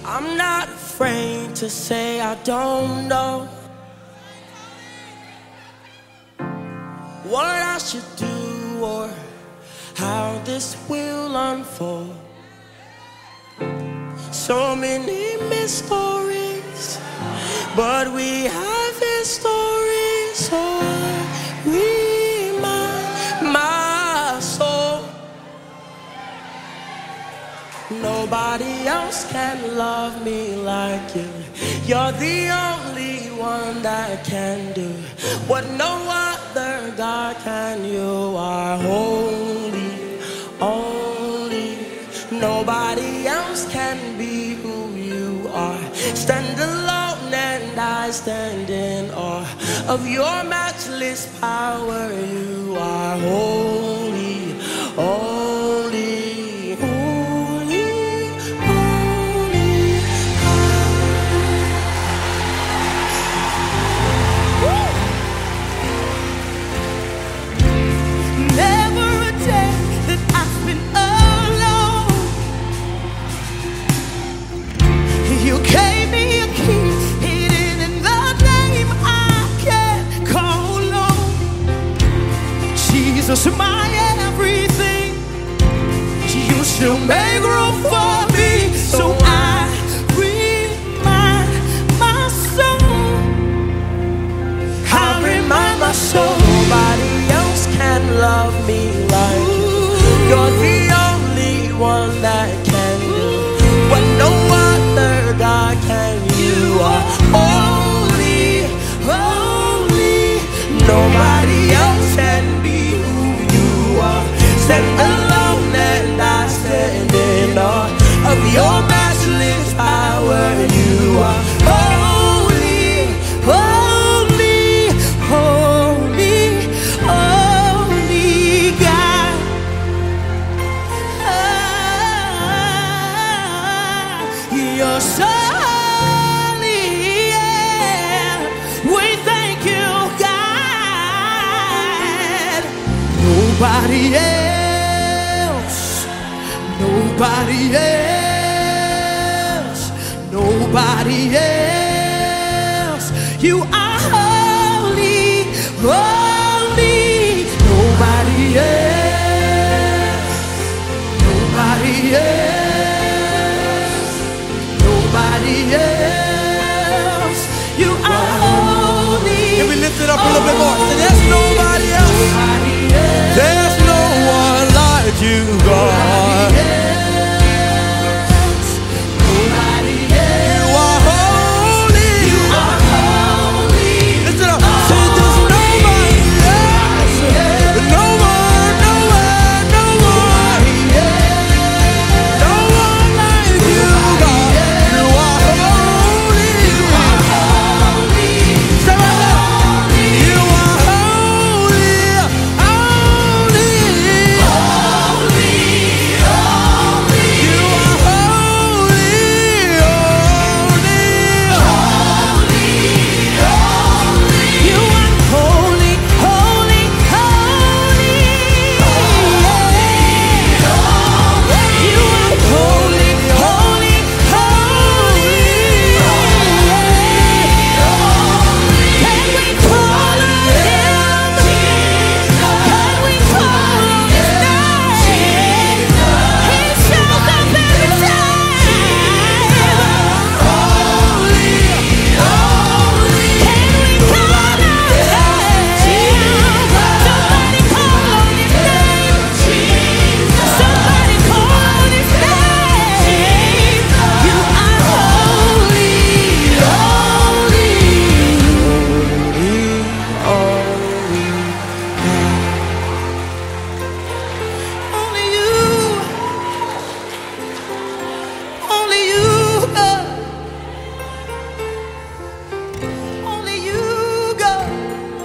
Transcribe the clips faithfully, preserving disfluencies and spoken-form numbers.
I'm not afraid to say I don't know what I should do or how this will unfold. So many mysteries, but we have history, so I remind my soul nobody else can love me like you. You're the only one that can do what no other God can. You are holy, only. Nobody else can be who you are. Stand alone and I stand in awe of your matchless power. You are holy, only. You gave me a key, hidden in the name I can't call on. Jesus, my everything. You still make room for me, so I remind my soul. I remind my soul. Nobody else can love me like you. You're the only one that can do what no other God can. You are holy, holy. Nobody else can be who you are. Stand alone and I stand in awe of your matchless power. You are holy, holy, holy, holy God. Ah, you're so nobody else, nobody else, nobody else. You are holy, holy. Nobody else, nobody else, nobody else. You are holy. Can we lift it up a little bit more? So there's nobody else. Nobody else. There's no one like you, God. Nobody else. Nobody else. You are holy. You are holy. Lift it up. Say there's nobody else. No one, no one, no one. No one like you, God. You are holy. You are holy. Say right there. You are holy, holy.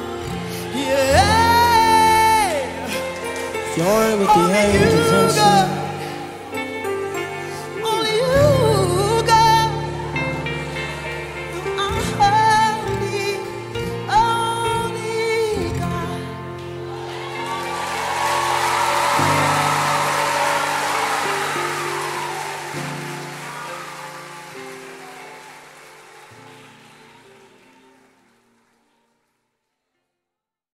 Join with the angels and sing.